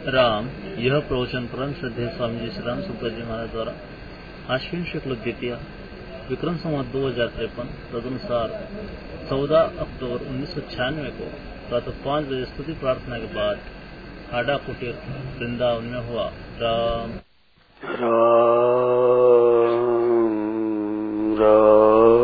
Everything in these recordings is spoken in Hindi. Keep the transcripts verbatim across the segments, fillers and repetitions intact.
राम, यह प्रवचन परम श्रद्धेय स्वामी जी श्री राम सुखदास जी महाराज द्वारा आश्विन शुक्ल द्वितीया विक्रम संवत दो हजार तिरपन तदनुसार चौदह अक्टूबर उन्नीस सौ छियानवे को प्रातः पाँच बजे स्तुति प्रार्थना के बाद हाडा कुटीर वृंदावन में हुआ। राम राम राम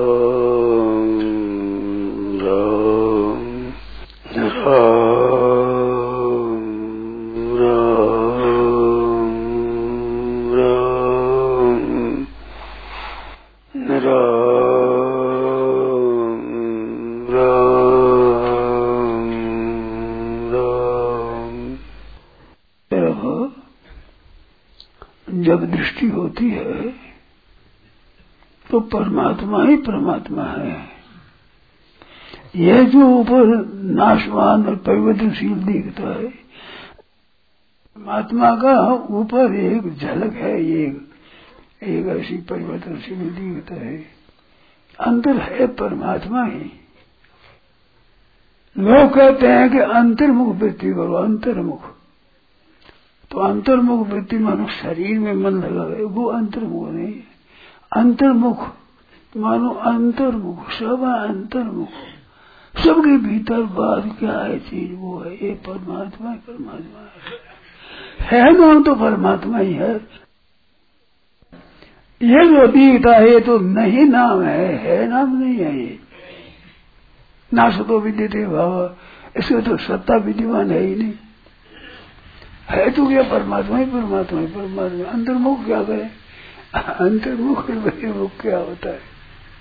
जब दृष्टि होती है तो परमात्मा ही परमात्मा है। यह जो ऊपर नाशवान और परिवर्तनशील दिखता है, परमात्मा का ऊपर एक झलक है, एक एक ऐसी परिवर्तनशील दिखता है। अंतर है परमात्मा ही। लोग कहते हैं कि अंतर्मुख वृत्ति करो, अंतर्मुख। तो अंतर्मुख वृत्ति मानो शरीर में मन लगा है, वो अंतर्मुख नहीं है। अंतर्मुख मानो अंतर्मुख, सब अंतर्मुख, सबके भीतर बात क्या है चीज, वो है ये परमात्मा। परमात्मा है, है नाम तो परमात्मा ही है। ये जो दिखता है ये तो नहीं नाम है, है नाम नहीं है। ये ना सतो विद्यते भाव, इसके तो सत्ता विद्यमान है ही नहीं। है तो क्या परमात्मा ही परमात्मा ही परमात्मा। अंतर्मुख क्या करे, अंतर्मुख बहिर्मुख क्या होता है,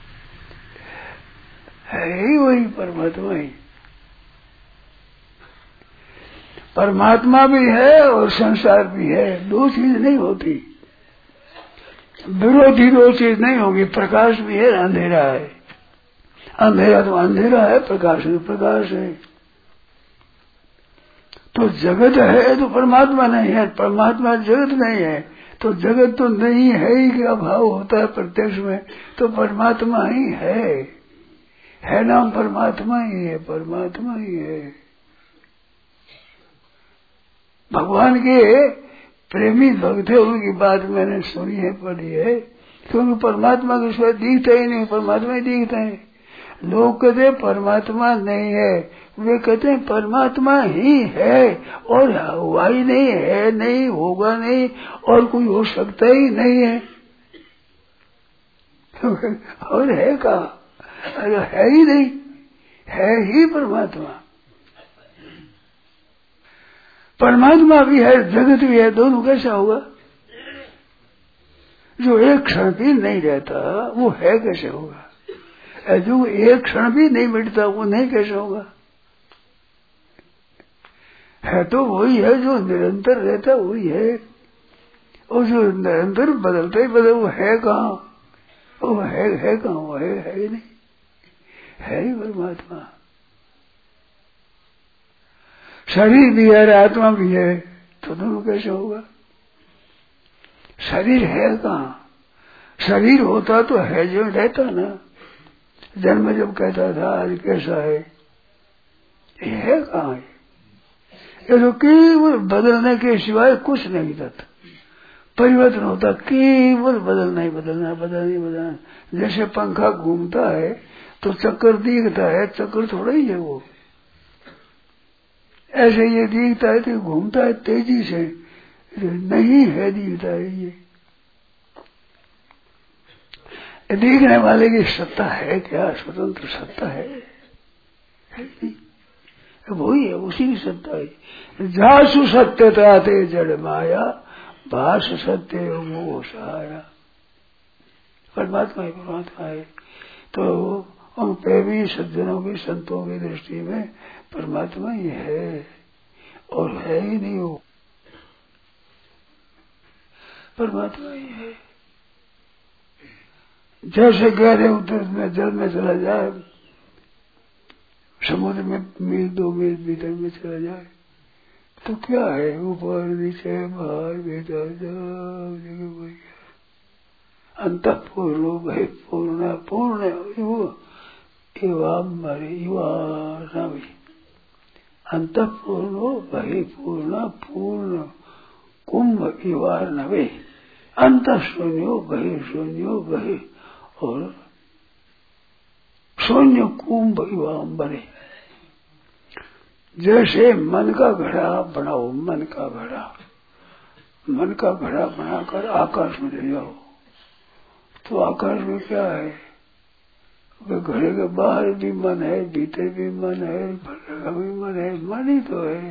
है ही वही परमात्मा ही। परमात्मा भी है और संसार भी है, दो चीज नहीं होती, विरोधी दो चीज नहीं होगी। प्रकाश भी है, अंधेरा है। अंधेरा तो अंधेरा है, प्रकाश तो प्रकाश है। तो जगत है तो परमात्मा नहीं है, परमात्मा जगत नहीं है तो जगत तो नहीं है ही क्या भाव होता है प्रत्यक्ष में, तो परमात्मा ही है। है नाम परमात्मा ही है, परमात्मा ही है। भगवान के प्रेमी भक्त है, उनकी बात मैंने सुनी है, पढ़ी है, क्योंकि परमात्मा के सिवा दिखता ही नहीं, परमात्मा ही दिखता है। लोग कहते परमात्मा नहीं है, वे कहते हैं परमात्मा ही है, और हुआ ही नहीं, है नहीं, होगा नहीं, और कोई हो सकता ही नहीं है। और है कहा, अरे है ही नहीं, है ही परमात्मा। परमात्मा भी है, जगत भी है, दोनों कैसा होगा? जो एक क्षण भी नहीं रहता वो है कैसे होगा? जो एक क्षण भी नहीं मिटता वो नहीं कैसे होगा? है तो वही है जो निरंतर रहता, वही है। और जो निरंतर बदलता ही बदल, वो है कहाँ? वो है है कहाँ? वो है है ही नहीं, है ही परमात्मा। शरीर भी है, आत्मा भी है, तो दोनों कैसे होगा? शरीर है कहाँ? शरीर होता तो है जो रहता ना। जन्म जब कहता था आज कैसा है, ये है कहाँ है? ये तो केवल बदलने के सिवाय कुछ नहीं था। परिवर्तन होता केवल बदलना ही बदलना, बदलना ही बदलना। जैसे पंखा घूमता है तो चक्कर दिखता है, चक्कर थोड़ा ही है वो। ऐसे ये दिखता है तो घूमता है तेजी से, नहीं है दिखता है ये। देखने वाले की सत्ता है क्या? स्वतंत्र सत्ता है, है नहीं? वही है, उसी की सत्ता है। जासु सत्यता ते जड़ माया, भाष सत्य मोह सहाया। परमात्मा ही परमात्मा है। तो उन प्रेमी सज्जनों की, संतों की दृष्टि में परमात्मा ही है, और है ही नहीं वो, परमात्मा ही है। जैसे गहरे उतर में जल में चला जाए, समुद्र में मील दो मील भीतर में चला जाए तो क्या है? ऊपर नीचे बाहर भीतर सब जगह वही है। अंतःपूर्ण भय पूर्ण पूर्ण एवं मरे युवा अंत पूर्णो बहि पूर्ण पूर्ण कुंभ इवार नवे। अंत शून्यो बहि शून्यो बहि और शून्य कुंभ इवाम्बरे। जैसे मन का घड़ा बनाओ, मन का घड़ा मन का घड़ा बनाकर आकाश में ले जाओ, तो आकाश में क्या है? घड़े के बाहर भी मन है, भीतर भी मन है, भर भी मन है, मन ही तो है।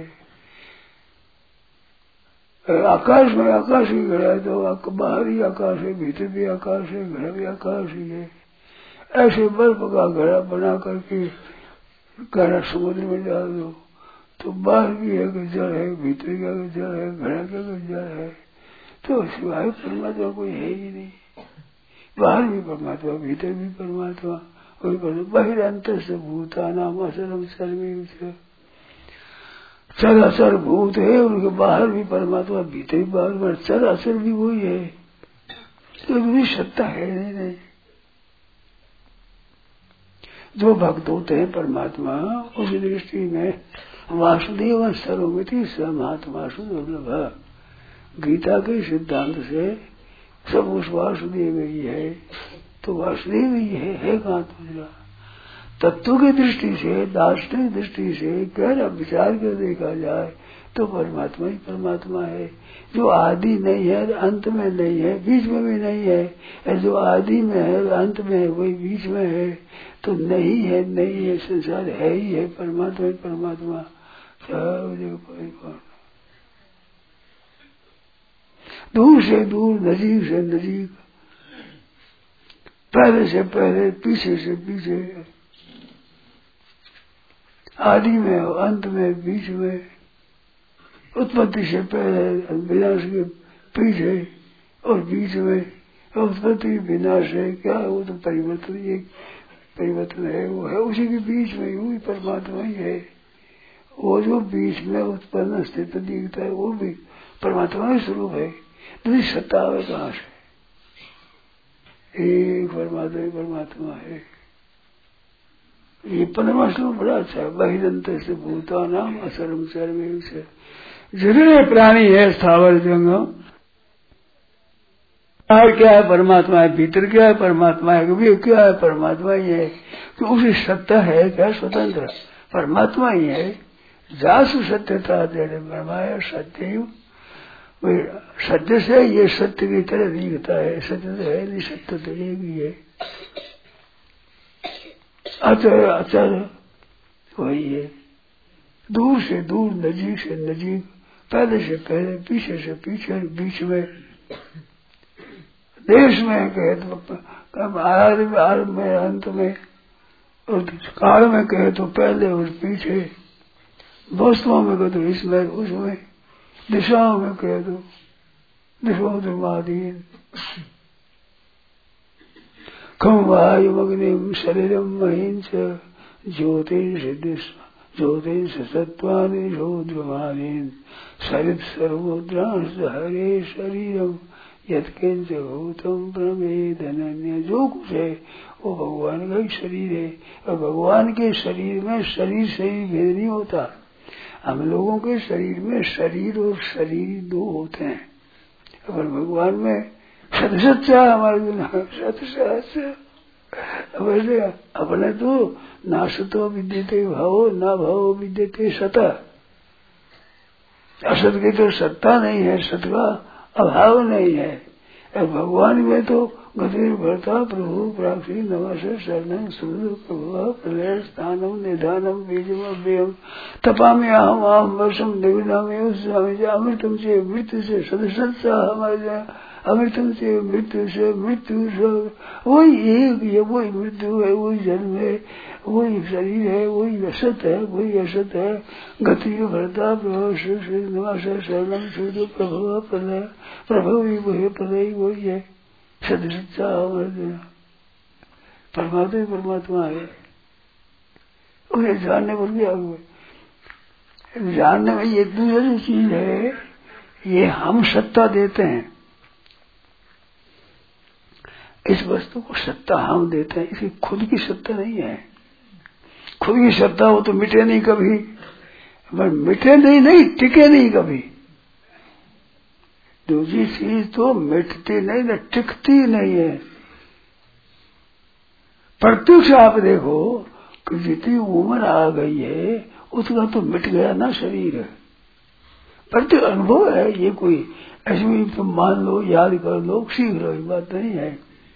आकाश में आकाश ही घड़ा है, तो बाहर ही आकाश है, भीतर भी आकाश है, घड़ा भी आकाश ही है। ऐसे बर्फ का घड़ा बना करके गहरा समुद्र में डाल दो, तो बाहर भी है कि जल है, भीतर का जल है, घड़ा का जल है, तो सिवाय परमात्मा कोई है ही नहीं। बाहर भी परमात्मा, भीतर भी परमात्मा, वही परमात्मा। बहिरंत से भूतानाम असरम सर्वे। चराचर भूत है, उनके बाहर भी परमात्मा, भीतर भी बाहर, चराचर भी वही है, तो भी सत्ता है नहीं, नहीं। जो भक्त होते हैं परमात्मा, उस दृष्टि में वासुदेव सर्वमिति स महात्मा दुर्लभ। गीता के सिद्धांत से सब उस वासुदेव ही है, तो वासुदेव ही है, है कहाँ दूसरा। तत्व की दृष्टि से, दार्शनिक दृष्टि से गहरा विचार कर देखा जाए तो परमात्मा ही परमात्मा है, जो आदि नहीं है, अंत में नहीं है, बीच में भी नहीं है। जो आदि में है, अंत में है, वही बीच में है, तो नहीं है, नहीं है, संसार है ही है, परमात्मा ही परमात्मा। दूर से दूर, नजीक से नजीक, पहले से पहले, पीछे से पीछे, आदि में, अंत में, बीच में, उत्पत्ति से पहले, विनाश के पीछे और बीच में। उत्पत्ति विनाश है क्या? वो तो परिवर्तन, एक परिवर्तन है, वो है उसी के बीच में, वही परमात्मा ही है। वो जो बीच में उत्पन्न स्थित दिखता है, वो भी परमात्मा ही स्वरूप है। दूसरी सत्ता है कहाँ से? एक परमात्मा ही परमात्मा है। ये परमा स्वरूप बड़ा अच्छा है। बहिरंत से भूता नाम असरम सर्वे से। जितने प्राणी है स्थावर जंगम, बाहर क्या है परमात्मा है, भीतर क्या है परमात्मा है, कभी क्या है परमात्मा ही है। तो उसी सत्ता है क्या? स्वतंत्र परमात्मा ही है। जासु सत्यता तेरे ब्रह्माया सत्य, सत्य से ये सत्य की तरह दिखता है। सत्य तो है नहीं, सत्य तो एक ही है। अचर अचर वही है। दूर से दूर, नजीक से नजीक, पहले से पहले, पीछे से पीछे, बीच में, देश में कहे तो आरंभ में, अंत में, और काल में कहे तो पहले और पीछे, वस्तुओं में कहे तो इसमें उसमें, दिशाओं में कहे तो दिशाओं धर्माधीन। खम वायुमग्निम शरीरम महींच ज्योतिष ज्योतिष सत्वानि शोद्रमानीन सरित सर्वोद्रांश हरे शरीरम यत्किंच भूतम प्रमेदन्य। जो कुछ है वो भगवान का ही शरीर है, और भगवान के शरीर में शरीर से ही भेद नहीं होता। हम लोगों के शरीर में शरीर और शरीर दो होते हैं, और भगवान में सत सच्चा हमारे सत सच्चा। वैसे अपने तो ना सतो विद्यते भावो ना भावो विद्यते सत। असत की तो सत्ता नहीं है, सत का अभाव नहीं है। भगवान में तो गतिर भरता प्रभु प्राक्षी नमस्ते शरणम सुंदर प्रभु प्रलय स्थानम निधानम बीजम अव्ययम तपामी अहम अहम वर्षम निविनामी स्वामी अमृतम से मृत्यु से सदस्य हमारे अमृतम से मृत्यु से मृत्यु से। वही एक है, वही मृत्यु है, वही जन्म है, वही शरीर है, वही असत है, वही असत है। गति भरता प्रभु श्री नमस्ते शरणम सुंदर प्रभु प्रलय प्रभु भी वही प्रलय वही है। सद सच्चा परमात्मा परमात्मा है। उन्हें जानने पर भी आगे जानने में ये दूसरी चीज है, ये हम सत्ता देते हैं, इस वस्तु को सत्ता हम देते हैं, इसकी खुद की सत्ता नहीं है। खुद की सत्ता हो तो मिटे नहीं कभी। पर मिटे नहीं, नहीं टिके नहीं कभी। दूसरी चीज तो मिटती नहीं न टिकती नहीं है। प्रत्यक्ष आप देखो कि जितनी उम्र आ गई है उसका तो मिट गया ना शरीर। प्रत्यक्ष अनुभव है, ये कोई ऐसे भी तुम मान लो, याद कर लो, सीख लो, ये बात नहीं है।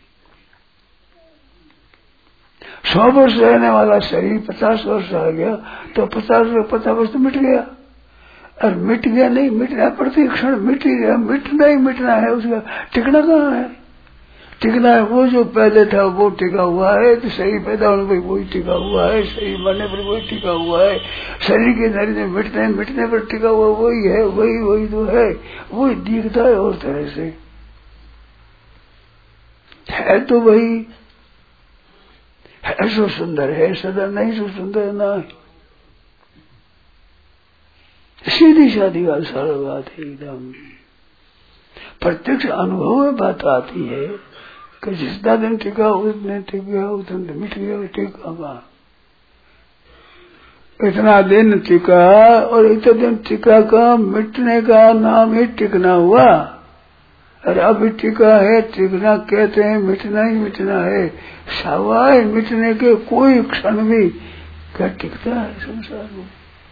सौ वर्ष रहने वाला शरीर पचास वर्ष आ गया तो पचास वर्ष पचास वर्ष तो मिट गया। और मिट गया नहीं, मिटना प्रति क्षण मिट ही गया। मिटना ही मिटना है, उसका टिकना कहाँ है? टिकना है वो जो पहले था वो टिका हुआ है। तो शरीर पैदा होने पर वही टिका हुआ है, शरीर मरने पर वही टिका हुआ है, शरीर के नरीने मिटने मिटने पर टिका हुआ वही है, वही वही तो है, वही दिखता है और तरह से है। तो वही है, सो सुंदर है सदा, नहीं सो सुंदर ना है। सीधी साधी बात, सरल बात है एकदम। प्रत्यक्ष अनुभव में बात आती है कि जितना दिन टिका उस दिन टिक गया, उस दिन मिट गया, टिका इतना दिन टिका और इतने दिन टिका का मिटने का नाम ही टिकना हुआ। और अब टिका है, टिकना कहते हैं, मिटना ही मिटना है। सवाए मिटने के कोई क्षण भी क्या टिकता है संसार में?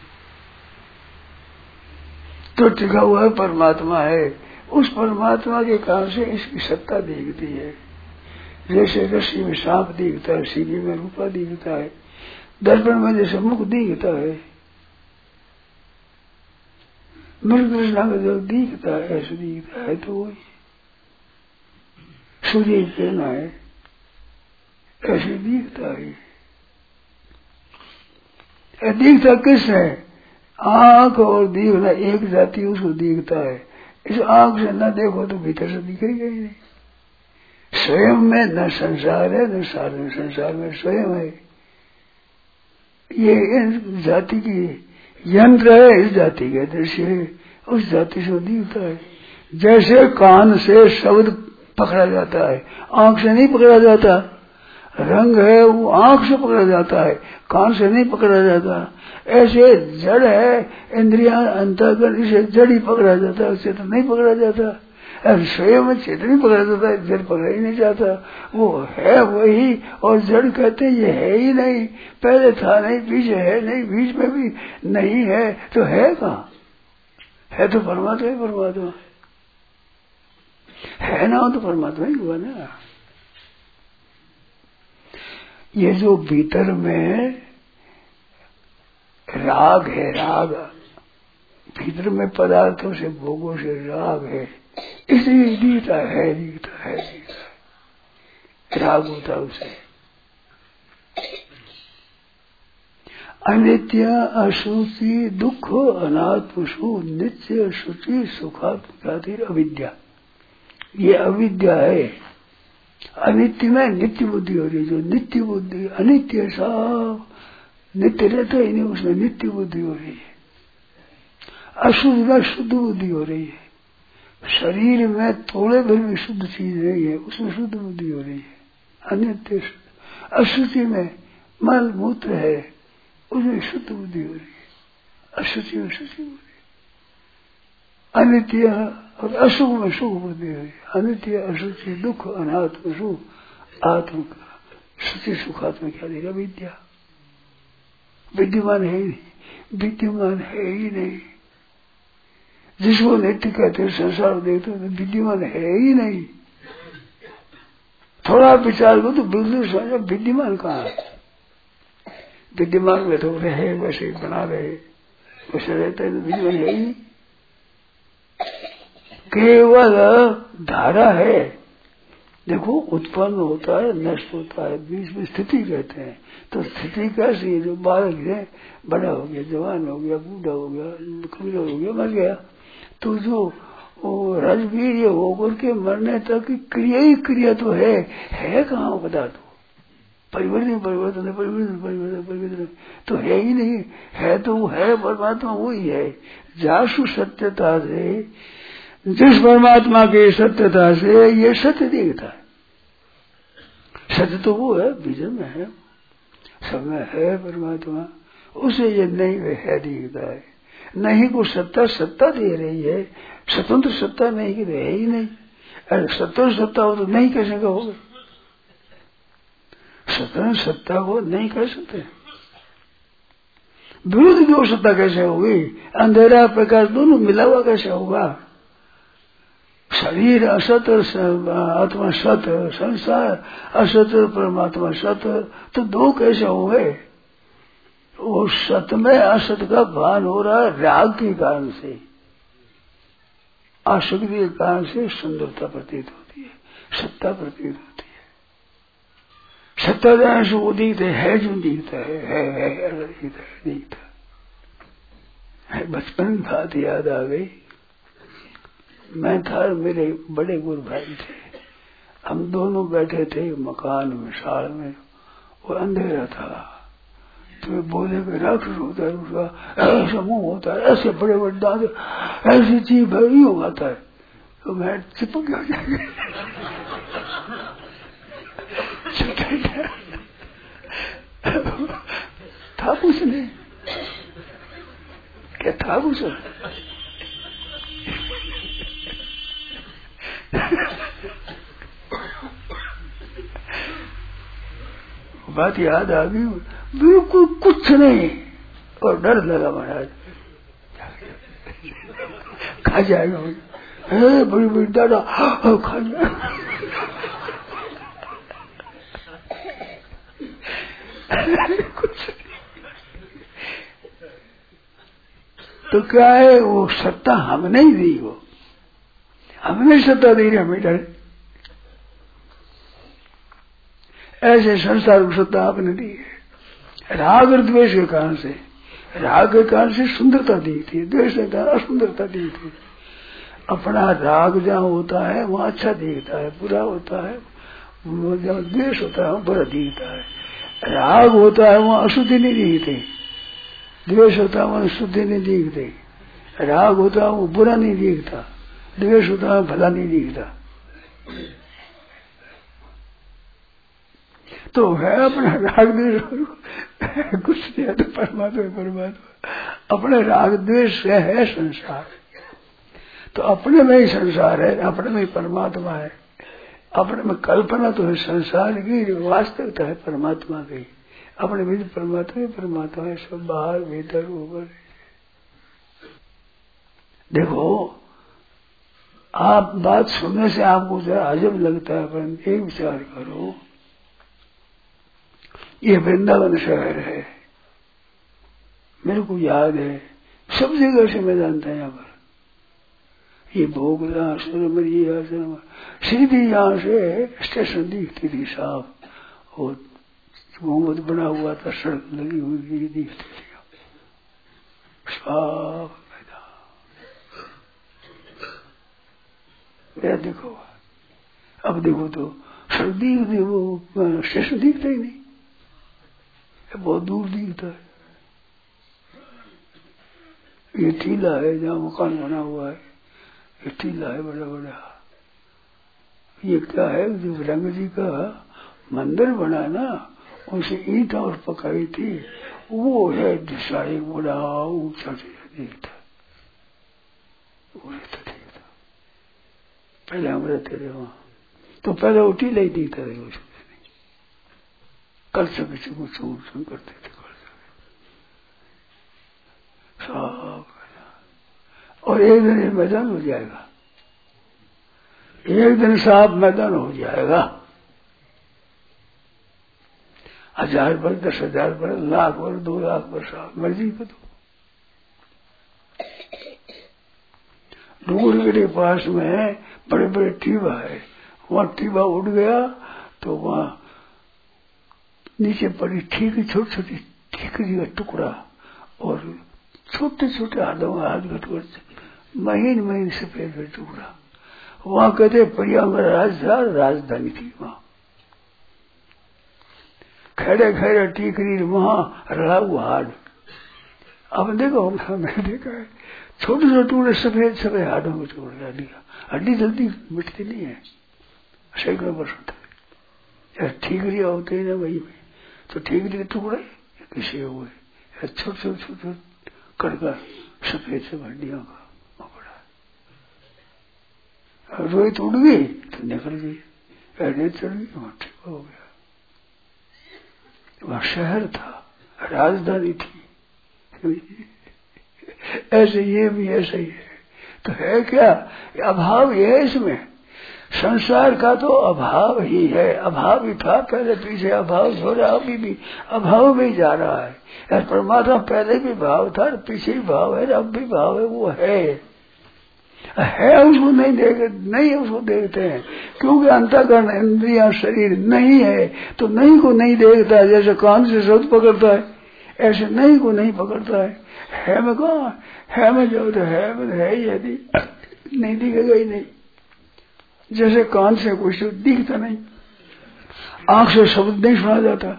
तो टिका हुआ है परमात्मा है। उस परमात्मा के कारण से इसकी सत्ता दिखती है। जैसे रस्सी में सांप दिखता है, सीढ़ी में रूपा दिखता है, दर्पण में जैसे मुख दिखता है, मृग कृष्णा का जल दिखता है, ऐसे दिखता है। तो वही सूर्य कहना है, ऐसे दिखता है। दिखता किस है? आंख और देखना एक जाति उसको दिखता है। इस आंख से न देखो तो भीतर से दिखेगा ही नहीं। स्वयं में न संसार है न साधन, संसार में स्वयं है। ये इन जाति की यंत्र है, इस जाति के दृश्य है, उस जाति से दिखता है। जैसे कान से शब्द पकड़ा जाता है, आंख से नहीं पकड़ा जाता। रंग है वो आंख से पकड़ा जाता है, कान से नहीं पकड़ा जाता। ऐसे जड़ है, इंद्रियां अंतःकरण, इसे जड़ ही पकड़ा जाता है, चेतन नहीं पकड़ा जाता। अब स्वयं में चेतन ही पकड़ा जाता है, जड़ पकड़ा ही नहीं जाता। वो है वही, और जड़ कहते हैं ये है ही नहीं, पहले था नहीं, पीछे है नहीं, बीच में भी नहीं है, तो है कहाँ? है तो परमात्मा ही परमात्मा है ना, तो परमात्मा ही हुआ ना। ये जो भीतर में राग है, राग भीतर में पदार्थों से, भोगों से राग है, इसलिए दिखता है, दिखता है, दिखता है, राग होता है उसे। अनित्य, अशुचि, दुख, अनात्म, सुख, नित्य, शुचि, सुखात्म, अविद्या, ये अविद्या है। अनित्य में नित्य बुद्धि हो रही है, जो नित्य बुद्धि, अनित्य सब नित्य रहता ही नहीं, उसमें नित्य बुद्धि हो रही है। अशुद्ध में शुद्ध बुद्धि हो रही है। शरीर में थोड़े भर भी शुद्ध चीज नहीं है, उसमें शुद्ध बुद्धि हो रही है। अनित्य, अशुचि में मल मूत्र है, उसमें शुद्ध बुद्धि हो रही है। अशुचि में शुचि बुद्धि, अनित्य और अशुभ में सुख बुद्धि हो रही है। अनित्य, अशुचि, दुख, अनात्म, सुख, आत्म, शुचि, सुखात्म क्या देगा? विद्या। विद्यमान है ही नहीं, विद्यमान है ही नहीं। जिसको नित्य कहते हैं, संसार देखते हैं, विद्यमान है ही नहीं। थोड़ा विचार को तो बिल्कुल समझो, विद्यमान कहाँ है? विद्यमान में तो रहे, वैसे बना रहे, वैसे रहता है, तो विद्यमान है ही नहीं। केवल धारा है। देखो, उत्पन्न होता है, नष्ट होता है, बीच में स्थिति कहते हैं। तो स्थिति कैसी है? जो बालक है, बड़ा हो गया, जवान हो गया, बूढ़ा हो गया, कमजोर हो गया, मर गया, तो जो रजवीर होकर के मरने तक की क्रिया ही क्रिया तो है। है कहाँ बता दो? परिवर्तन परिवर्तन परिवर्तन परिवर्तन परिवर्तन तो है ही नहीं। है तो वो है, परमात्मा वही है। जासु सत्यता से, जिस परमात्मा की सत्यता से ये सत्य दिखता है। सत्य तो वो है, बीज में है, सब में है परमात्मा। उसे ये नहीं वे है दिखता है। नहीं को सत्ता सत्ता दे रही है, स्वतंत्र सत्ता नहीं की है ही नहीं। अरे स्वतंत्र सत्ता हो तो नहीं कैसे कहोगे? स्वतंत्र सत्ता को नहीं कर सकते। विरुद्ध दो सत्ता कैसे होगी? अंधेरा प्रकाश दोनों मिला हुआ कैसे होगा? शरीर असत आत्मा सत, संसार असत परमात्मा सत, तो दो कैसे होंगे? वो सत में असत का भान हो रहा है राग के कारण से, आसक्ति के कारण से सुंदरता प्रतीत होती है, सत्ता प्रतीत होती है। सत्ता जाने से वो दिखते है जो दिखता है, है, है, है दिखता है, दिखता है। बचपन की बात याद आ गई। मैं था, मेरे बड़े गुरु भाई थे, हम दोनों बैठे थे मकान में, साल में, वो अंधेरा था। तो बोले कि राक्षस होता है उसका ऐसा मुंह होता है, ऐसे बड़े बड़े दांत, ऐसी जीभ है, यूं आता है। तो मैं चिपक गया, था कुछ नहीं, क्या था कुछ? बात याद आ गई, बिल्कुल कुछ नहीं, और डर लगा महाराज खा जाएगा, है बड़ी बड़ी दादा खा जाएगा। कुछ तो क्या है, वो सत्ता हमने ही दी, वो हमने सत्ता दी, हमें डर। ऐसे संसार को सत्ता आपने दी है राग और द्वेष के कारण से। राग के कारण से सुंदरता दी थी, द्वेष के कारण असुंदरता दी थी। अपना राग जहाँ होता है वहाँ अच्छा दिखता है, बुरा होता है, जहाँ द्वेष होता है वहाँ बुरा दिखता है। राग होता है वहाँ अशुद्धि नहीं दिखती, द्वेष होता है वहाँ शुद्धि नहीं दिखती। राग होता है वो बुरा नहीं दिखता, द्वेष होता है भला नहीं दिखता। तो है अपना राग द्वेष, कुछ नहीं है तो परमात्मा परमात्मा। अपने राग द्वेष से है संसार, तो अपने में ही संसार है, अपने में ही परमात्मा है। अपने में कल्पना तो है संसार की, वास्तविकता है परमात्मा की। अपने भी परमात्मा ही परमात्मा है, सब बाहर भीतर ऊपर। देखो आप बात सुनने से आपको जरा अजब लगता है, पर एक विचार करो, ये वृंदावन शहर है, मेरे को याद है, सब जगह से मैं जानता है यहाँ पर। ये भोगला आश्रम, ये आश्रम, सीधी यहाँ से स्टेशन दिखती थी साफ, और घूमत बना हुआ था, सड़क लगी हुई थी, दिखती थी साफ मैदान। क्या देखो, अब देखो तो सड़क दिखती, वो स्टेशन दिखता ही नहीं, बहुत दूर दिखता है। ये टीला है जहाँ मकान बना हुआ है, ये टीला है बड़ा बड़ा। ये क्या है, जो रंग जी का मंदिर बना ना, उसे ईंट और पकाई थी, वो है दिशा एक बड़ा ऊंचा दिखता, वो तो दिखता। पहले हम रहते थे वहां, तो पहले वो टीला ही दिखता था, कल से किसी को चूर चूर करते थे, सब। और एक दिन ये मैदान हो जाएगा, एक दिन साफ मैदान हो जाएगा। हजार पर, दस हजार पर, लाख पर, दो लाख पर, साफ मर्जी पे। तो डूंगर के पास में बड़े बड़े टीबा है, वहां टीबा उड़ गया तो वहां नीचे पड़ी ठीक छोटी छोटी ठीकरी का टुकड़ा, और छोटे छोटे हाथों में हाथ घटकर महीन महीन सफेद का टुकड़ा। वहां कहते परियांगर राजधानी राजधानी थी वहां, खड़े खड़े टीकरी वहां रहा हुआ हाड। अब देखो मैंने देखा है छोटे छोटे टुकड़े सफेद सफेद हाथों में टुकड़ा दिया, हड्डी जल्दी मिटती नहीं है, सैकड़ों वर्ष होता है। ठीकरिया होते ही ना वही में, तो ठीकरी के टुकड़े किसे हुए छोटे छोटे छोटे कड़का सफेद से हड्डियों का मकड़ा, रोई टूट गई तो निकल गई, एडे चढ़ गई, वहां ठीक हो गया। वहां शहर था, राजधानी थी। ऐसे ये भी ऐसा ही है। तो है क्या, अभाव ये है इसमें। संसार का तो अभाव ही है, अभाव ही था पहले, पीछे अभाव हो रहा, अभी भी अभाव में ही जा रहा है। यार परमात्मा पहले भी भाव था, पीछे भी भाव है, अब भी भाव है, वो है है उसको नहीं देख नहीं उसको देखते हैं, क्योंकि अंतःकरण इंद्रिया शरीर नहीं है, तो नहीं को नहीं देखता। जैसे कान से शब्द पकड़ता है, ऐसे नहीं को नहीं पकड़ता है। है में कहा है में जो तो है में है ही, यदि नहीं दिखेगा ही नहीं। जैसे कान से कुछ दिखता नहीं, आंख से शब्द नहीं सुना जाता,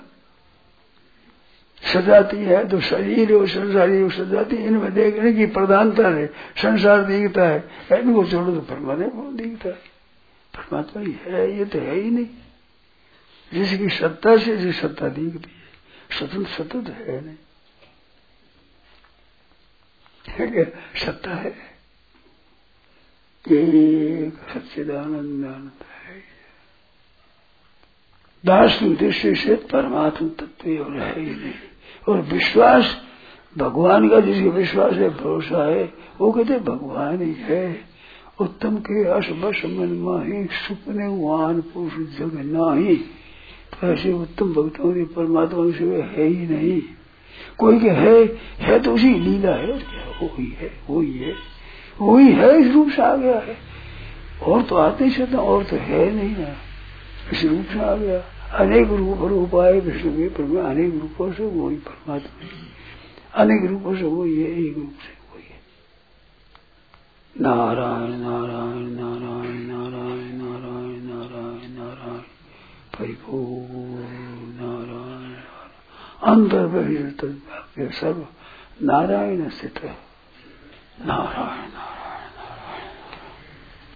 सजाती है तो शरीर और संसारी सजाती, इनमें देखने की प्रधानता है। संसार दिखता है, इनको छोड़ो तो परमात्मा कौन दिखता है? परमात्मा ही है, ये तो है ही नहीं। जिसकी सत्ता से जो सत्ता दिखती है, स्वतंत्र सत्ता तो है नहीं, है क्या? सत्ता है एक सच्चिदानंद आनंद है। दास की दृष्टि से परमात्मा तत्व और है ही नहीं। और विश्वास भगवान का, जिसके विश्वास है, भरोसा है, वो कहते भगवान ही है। उत्तम के अशबस मन माही, सुपने वान पुरुष जग नाही। तो ऐसे उत्तम भक्तों की परमात्मा से है ही नहीं। कोई के है है तो उसी लीला है, वो ही है, वो ही है, वो ही है, इस रूप से आ गया है। और तो आते ही सकता, और तो है नहीं ना, इस रूप से आ गया। अनेक रूप रूप आए विष्णु के परमात्मा, अनेक रूपों से वही परमात्मा, अनेक रूपों से वही है, एक रूप से वही है। नारायण नारायण नारायण नारायण नारायण नारायण नारायण परिपूर्ण नारायण अंतर बहिर्त सर्व नारायण स्थित नारायण।